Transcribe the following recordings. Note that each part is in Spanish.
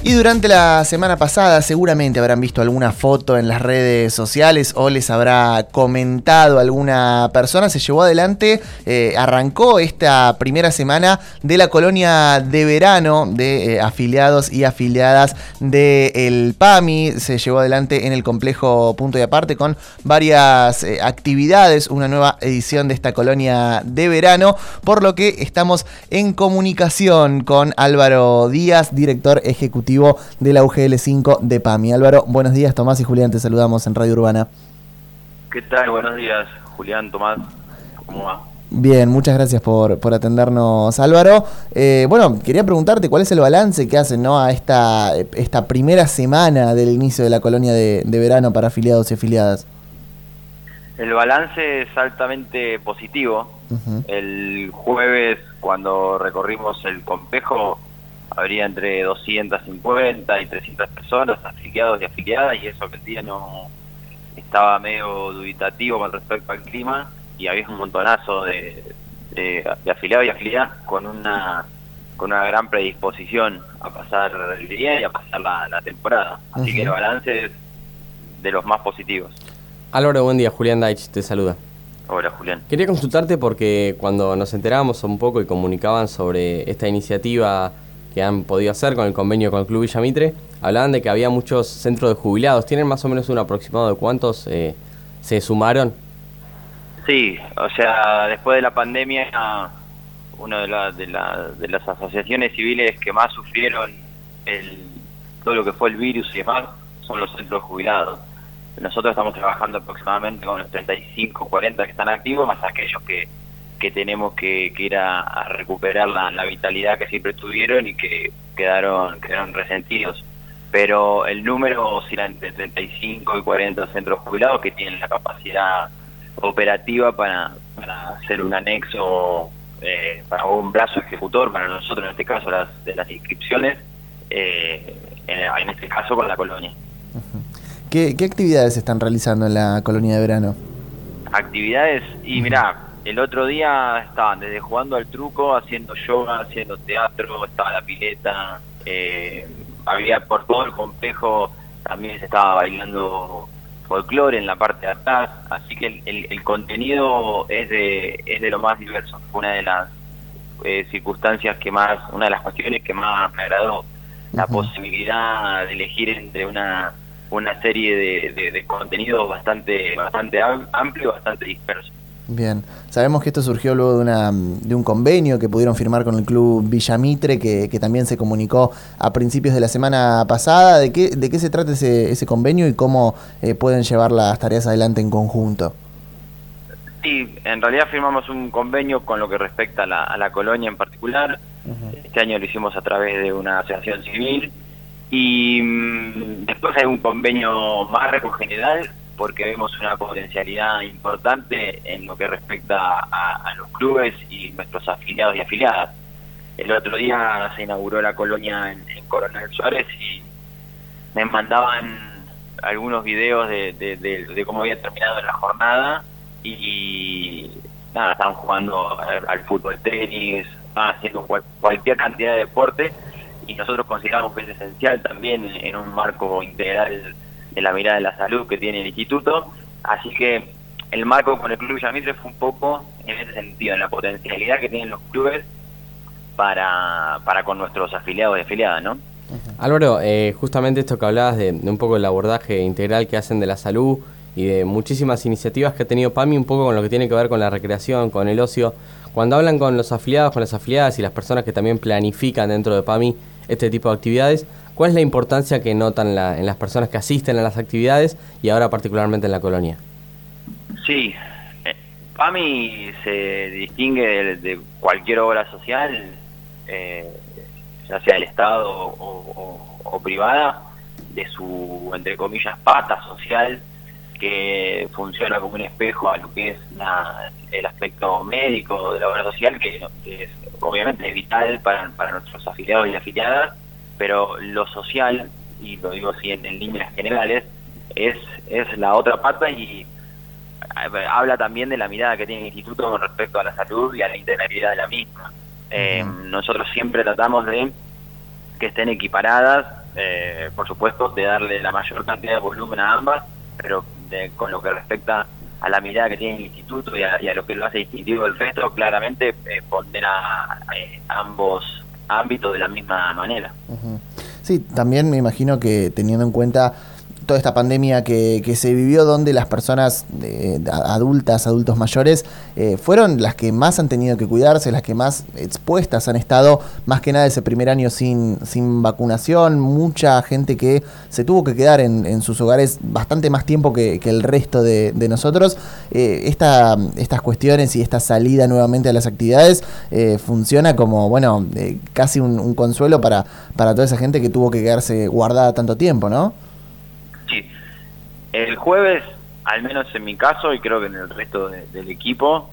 Y durante la semana pasada seguramente habrán visto alguna foto en las redes sociales o les habrá comentado alguna persona. Se llevó adelante, arrancó esta primera semana de la colonia de verano de afiliados y afiliadas del PAMI. Se llevó adelante en el complejo Punto y Aparte con varias actividades, una nueva edición de esta colonia de verano, por lo que estamos en comunicación con Álvaro Díaz, director ejecutivo de la UGL5 de PAMI. Álvaro, buenos días. Tomás y Julián, te saludamos en Radio Urbana. ¿Qué tal? Buenos días, Julián, Tomás. ¿Cómo va? Bien, muchas gracias por atendernos, Álvaro. Bueno, quería preguntarte cuál es el balance que hacen, ¿no?, a esta primera semana del inicio de la colonia de verano para afiliados y afiliadas. El balance es altamente positivo. El jueves, cuando recorrimos el complejo, habría entre 250 y 300 personas, afiliados y afiliadas, y eso que el día no estaba medio dubitativo con respecto al clima, y había un montonazo de afiliados y afiliadas con una gran predisposición a pasar el día y a pasar la temporada. Así que el balance es de los más positivos. Álvaro, buen día. Julián Deitch te saluda. Hola, Julián. Quería consultarte porque cuando nos enterábamos un poco y comunicaban sobre esta iniciativa que han podido hacer con el convenio con el Club Villa Mitre, hablaban de que había muchos centros de jubilados. ¿Tienen más o menos un aproximado de cuántos se sumaron? Sí, o sea, después de la pandemia, una de las asociaciones civiles que más sufrieron todo lo que fue el virus y demás son los centros jubilados. Nosotros estamos trabajando aproximadamente con los 35, 40 que están activos, más aquellos que tenemos que ir a recuperar la vitalidad que siempre tuvieron y que quedaron resentidos. Pero el número oscila entre 35 y 40 centros jubilados que tienen la capacidad operativa para hacer un anexo, para un brazo ejecutor, para nosotros en este caso de las inscripciones, en este caso con la colonia. ¿Qué actividades se están realizando en la colonia de verano? Actividades, y mirá, el otro día estaban desde jugando al truco, haciendo yoga, haciendo teatro, estaba la pileta, había por todo el complejo, también se estaba bailando folclore en la parte de atrás, así que el contenido es de lo más diverso. Fue una de las circunstancias una de las cuestiones que más me agradó, la posibilidad de elegir entre una serie de contenidos bastante amplio, bastante disperso. Bien, sabemos que esto surgió luego de un convenio que pudieron firmar con el Club Villa Mitre, que también se comunicó a principios de la semana pasada. ¿De qué se trata ese convenio y cómo pueden llevar las tareas adelante en conjunto? Sí, en realidad firmamos un convenio con lo que respecta a la colonia en particular. Este año lo hicimos a través de una asociación civil y después hay un convenio marco general, porque vemos una potencialidad importante en lo que respecta a los clubes y nuestros afiliados y afiliadas. El otro día se inauguró la colonia en Coronel Suárez y me mandaban algunos videos de cómo había terminado la jornada y nada, estaban jugando al fútbol, tenis, estaban haciendo cualquier cantidad de deporte, y nosotros consideramos que es esencial también en un marco integral de la mirada de la salud que tiene el instituto. Así que el marco con el Club Villa Mitre fue un poco en ese sentido, en la potencialidad que tienen los clubes para con nuestros afiliados y afiliadas, ¿no? Álvaro, justamente esto que hablabas de un poco el abordaje integral que hacen de la salud y de muchísimas iniciativas que ha tenido PAMI, un poco con lo que tiene que ver con la recreación, con el ocio. Cuando hablan con los afiliados, con las afiliadas y las personas que también planifican dentro de PAMI este tipo de actividades, ¿cuál es la importancia que notan en las personas que asisten a las actividades y ahora particularmente en la colonia? Sí, PAMI se distingue de cualquier obra social, ya sea del Estado o privada, de su, entre comillas, pata social, que funciona como un espejo a lo que es el aspecto médico de la obra social, que es obviamente vital para nuestros afiliados y afiliadas, pero lo social, y lo digo así en líneas generales, es la otra pata, y habla también de la mirada que tiene el instituto con respecto a la salud y a la integralidad de la misma. Nosotros siempre tratamos de que estén equiparadas, por supuesto, de darle la mayor cantidad de volumen a ambas, pero con lo que respecta a la mirada que tiene el instituto y a lo que lo hace distintivo del resto, claramente pondera ambos ámbitos de la misma manera. Uh-huh. Sí, también me imagino que teniendo en cuenta toda esta pandemia que se vivió, donde las personas adultos mayores, fueron las que más han tenido que cuidarse, las que más expuestas han estado, más que nada ese primer año sin vacunación, mucha gente que se tuvo que quedar en sus hogares bastante más tiempo que el resto de nosotros. Estas cuestiones y esta salida nuevamente a las actividades funciona como, bueno, casi un consuelo para toda esa gente que tuvo que quedarse guardada tanto tiempo, ¿no? Sí, el jueves, al menos en mi caso y creo que en el resto del equipo,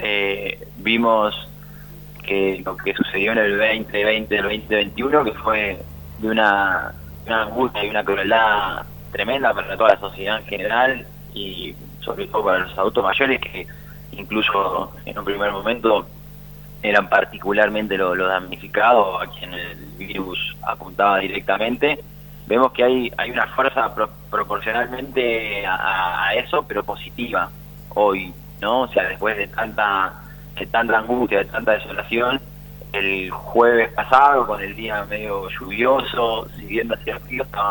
vimos que lo que sucedió en el 2020, el 2021, que fue de una angustia y una crueldad tremenda para toda la sociedad en general y sobre todo para los adultos mayores, que incluso en un primer momento eran particularmente los damnificados, a quien el virus apuntaba directamente. Vemos que hay una fuerza proporcionalmente a eso, pero positiva hoy, ¿no? O sea, después de tanta angustia, de tanta desolación, el jueves pasado, con el día medio lluvioso, siguiendo hacia el frío, estaba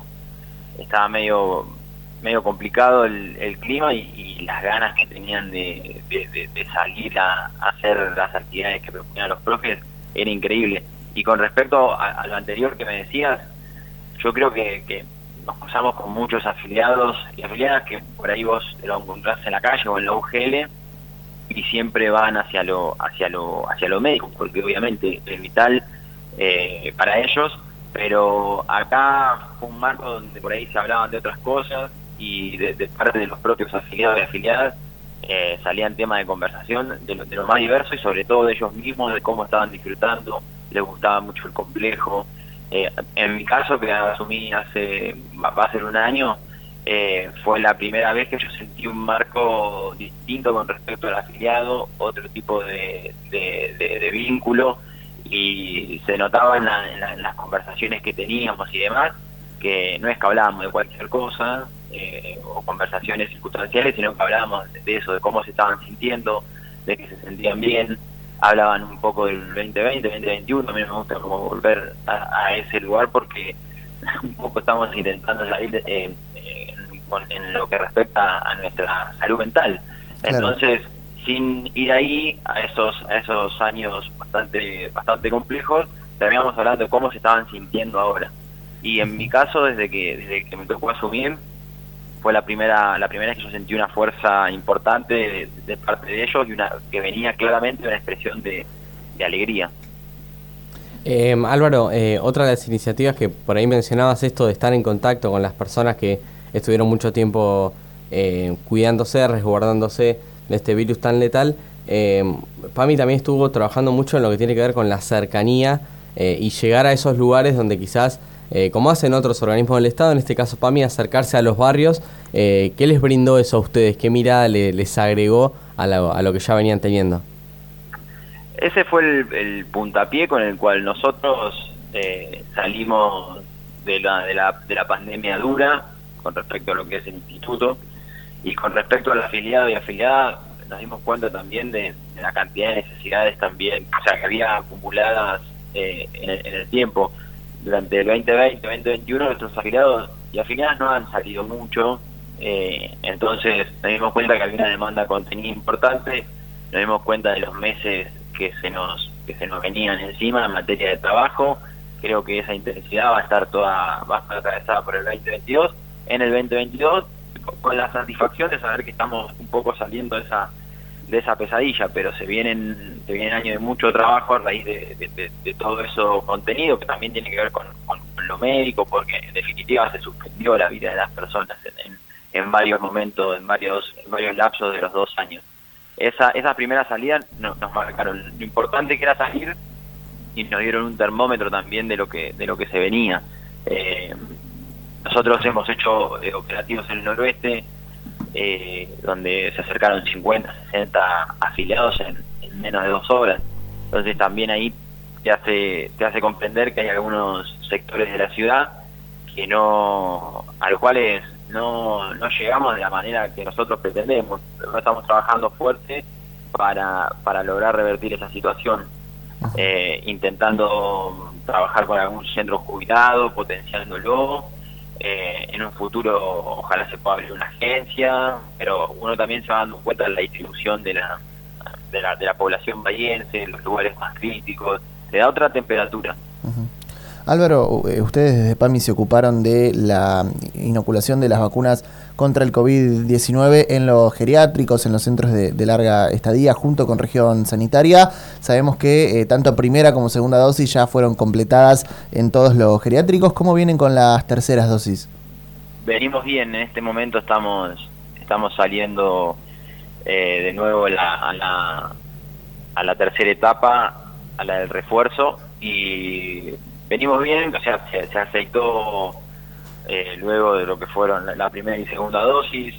medio complicado el clima y las ganas que tenían de salir a hacer las actividades que proponían los profes era increíble. Y con respecto a lo anterior que me decías, yo creo que nos cruzamos con muchos afiliados y afiliadas que por ahí vos te lo encontrás en la calle o en la UGL y siempre van hacia lo médico, porque obviamente es vital para ellos, pero acá fue un marco donde por ahí se hablaban de otras cosas y de parte de los propios afiliados y afiliadas salían temas de conversación de lo más diverso y sobre todo de ellos mismos, de cómo estaban disfrutando, les gustaba mucho el complejo. En mi caso, que asumí va a ser un año, fue la primera vez que yo sentí un marco distinto con respecto al afiliado, otro tipo de vínculo, y se notaba en las conversaciones que teníamos y demás, que no es que hablábamos de cualquier cosa o conversaciones circunstanciales, sino que hablábamos de eso, de cómo se estaban sintiendo, de que se sentían bien. Hablaban un poco del 2020, 2021, a mí me gusta como volver a ese lugar porque un poco estamos intentando salir en lo que respecta a nuestra salud mental. Claro. Entonces, sin ir ahí a esos años bastante complejos, terminamos hablando de cómo se estaban sintiendo ahora. Y en mi caso, desde que me tocó asumir, fue la primera vez que yo sentí una fuerza importante de parte de ellos y que venía claramente de una expresión de alegría. Álvaro, otra de las iniciativas que por ahí mencionabas, esto de estar en contacto con las personas que estuvieron mucho tiempo cuidándose, resguardándose de este virus tan letal. Pami también estuvo trabajando mucho en lo que tiene que ver con la cercanía y llegar a esos lugares donde quizás, como hacen otros organismos del Estado, en este caso Pami, acercarse a los barrios. ¿Qué les brindó eso a ustedes? ¿Qué mirada les agregó a lo que ya venían teniendo? Ese fue el puntapié con el cual nosotros salimos de la pandemia dura con respecto a lo que es el instituto, y con respecto al afiliado y afiliada nos dimos cuenta también de la cantidad de necesidades también, o sea, que había acumuladas en el tiempo. Durante el 2020, 2021 nuestros afiliados y afiliadas no han salido mucho, entonces nos dimos cuenta que había una demanda de contenido importante, nos dimos cuenta de los meses que se nos venían encima en materia de trabajo. Creo que esa intensidad va a estar atravesada por el 2022. En el 2022, con la satisfacción de saber que estamos un poco saliendo de esa pesadilla, pero se vienen años de mucho trabajo a raíz de todo eso contenido, que también tiene que ver con lo médico, porque en definitiva se suspendió la vida de las personas en varios momentos, en varios lapsos de los 2 años. Esa primera salida nos marcaron lo importante que era salir y nos dieron un termómetro también de lo que se venía. Nosotros hemos hecho operativos en el noroeste, donde se acercaron 50, 60 afiliados en menos de 2 horas. Entonces también ahí te hace comprender que hay algunos sectores de la ciudad que a los cuales no llegamos de la manera que nosotros pretendemos. No estamos trabajando fuerte para lograr revertir esa situación, intentando trabajar con algún centro jubilado, potenciándolo. En un futuro ojalá se pueda abrir una agencia, pero uno también se va dando cuenta de la distribución de la población bahiense, los lugares más críticos, le da otra temperatura. Álvaro, ustedes desde PAMI se ocuparon de la inoculación de las vacunas contra el COVID-19 en los geriátricos, en los centros de larga estadía, junto con región sanitaria. Sabemos que tanto primera como segunda dosis ya fueron completadas en todos los geriátricos. ¿Cómo vienen con las terceras dosis? Venimos bien, en este momento estamos saliendo de nuevo a la tercera etapa, a la del refuerzo, y venimos bien. O sea, se aceitó luego de lo que fueron la primera y segunda dosis.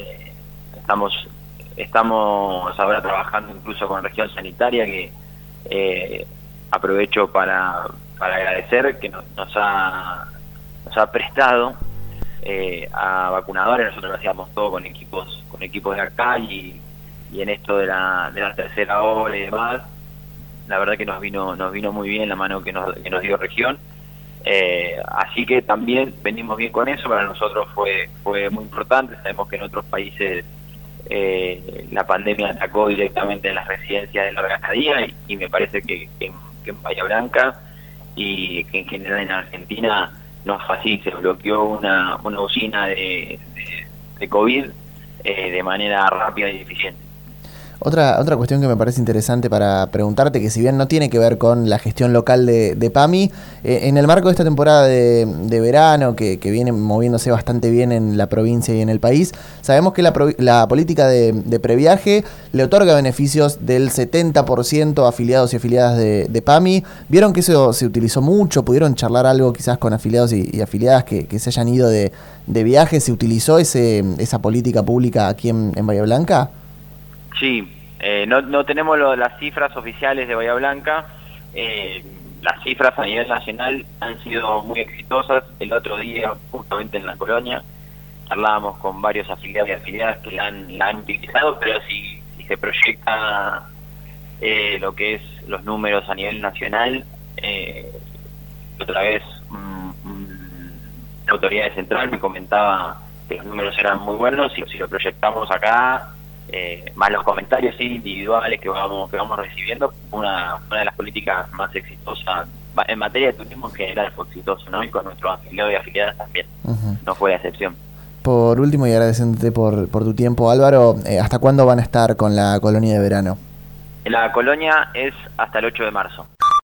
Estamos ahora trabajando incluso con región sanitaria, que aprovecho para agradecer que nos ha prestado a vacunadores. Nosotros lo hacíamos todo con equipos de acá, y en esto de la tercera ola y demás, la verdad que nos vino muy bien la mano que nos dio región. Así que también venimos bien con eso. Para nosotros fue muy importante. Sabemos que en otros países la pandemia atacó directamente en las residencias de larga estadía, y me parece que en Bahía Blanca y que en general en Argentina no fue así. Se bloqueó una usina de COVID de manera rápida y eficiente. Otra cuestión que me parece interesante para preguntarte, que si bien no tiene que ver con la gestión local de PAMI, en el marco de esta temporada de verano, que viene moviéndose bastante bien en la provincia y en el país, sabemos que la política de previaje le otorga beneficios del 70% a afiliados y afiliadas de PAMI. ¿Vieron que eso se utilizó mucho? ¿Pudieron charlar algo quizás con afiliados y afiliadas que se hayan ido de viaje? ¿Se utilizó esa política pública aquí en Bahía Blanca? Sí, no tenemos las cifras oficiales de Bahía Blanca. Las cifras a nivel nacional han sido muy exitosas. El otro día, justamente en la colonia, hablábamos con varios afiliados y afiliadas que la han utilizado, pero si se proyecta lo que es los números a nivel nacional, otra vez la autoridad central me comentaba que los números eran muy buenos, y si lo proyectamos acá, más los comentarios individuales que vamos recibiendo, una de las políticas más exitosas en materia de turismo en general fue exitosa, ¿no? Y con nuestros afiliados y afiliadas también. No fue la excepción. Por último, y agradeciéndote por tu tiempo, Álvaro, ¿hasta cuándo van a estar con la colonia de verano? La colonia es hasta el 8 de marzo.